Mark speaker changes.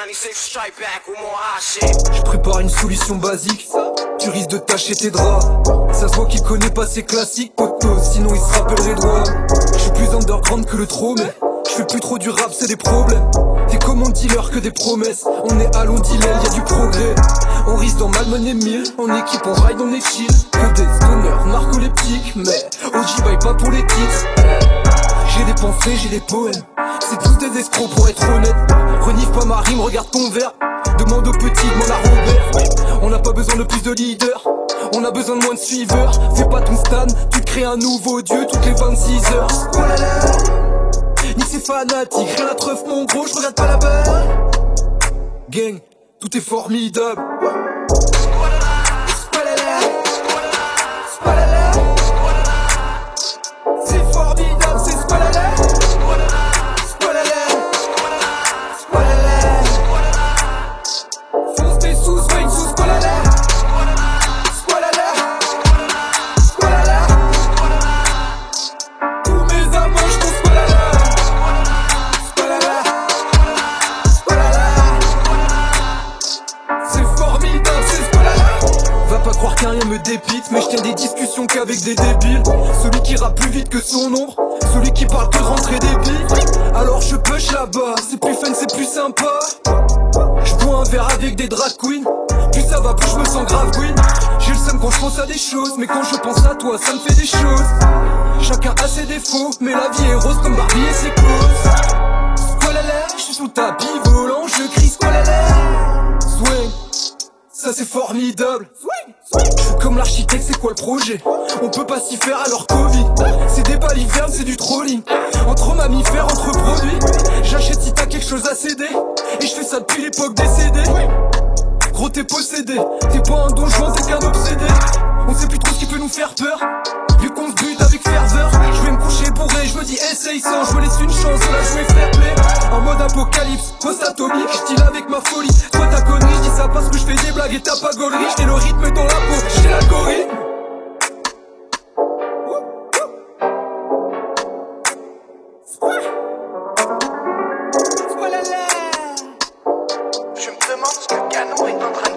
Speaker 1: Je prépare une solution basique, tu risques de tâcher tes draps. Ça se voit qu'il connaît pas ses classiques, poteau, sinon il se rappellerait droit. Je suis plus underground que le trop, mais je fais plus trop du rap, c'est des problèmes. T'es comme mon dealer que des promesses. On est à long delay, y'a du progrès. On risque d'en malmener 1000. En équipe, on ride, on est chill. Que des stoners narcoleptiques, mais OG baille pas pour les titres. J'ai des pensées, j'ai des poèmes. C'est tous des escrocs pour être honnête. Renifle pas ma rime, regarde ton verre. Demande aux petits, demande à Robert. On n'a pas besoin de plus de leaders, on a besoin de moins de suiveurs. Fais pas ton stan, tu te crées un nouveau dieu toutes les 26 heures. Oh là là, ni c'est fanatique, rien à treuf mon gros, je regarde pas la balle. Gang, tout est formidable. C'est formidable, c'est spalala. Fonce tes sous, swing sous spalala. Spalala. Tous mes amants, je pense spalala. C'est formidable, c'est spalala. Va pas croire qu'un rien me dépite, mais je tiens des discussions qu'avec des débiles. Celui qui rappe plus vite que son ombre, celui qui parle que de rentrer des billes. Alors je push là-bas, c'est plus fun, c'est plus sympa. Je bois un verre avec des drag queens, plus ça va, plus je me sens grave queen. J'ai le seum quand je pense à des choses, mais quand je pense à toi, ça me fait des choses. Chacun a ses défauts, mais la vie est rose comme Barbie et ses causes. Squalala, je suis sous le tapis volant, je crie squalala. Swing, ça c'est formidable. Je suis comme l'architecte, c'est quoi le projet? On peut pas s'y faire alors Covid. C'est des balivernes, c'est du trolling. Entre mammifères, entre produits. J'achète si t'as quelque chose à céder. Et je fais ça depuis l'époque des CD. Gros t'es possédé, t'es pas un donjon, t'es qu'un obsédé. On sait plus trop ce qui peut nous faire peur, vu qu'on se bute avec ferveur. Je vais me coucher bourré, je me dis essaye sans. Je me laisse une chance de la jouer fair play. En mode apocalypse, post-atomique, style avec ma folie. Toi t'as connu, je dis ça parce que je fais des blagues et t'as pas gaulerie. J't'ai le rythme dans la peau, j't'ai l'algorithme.
Speaker 2: Je me demande ce que Canon est en train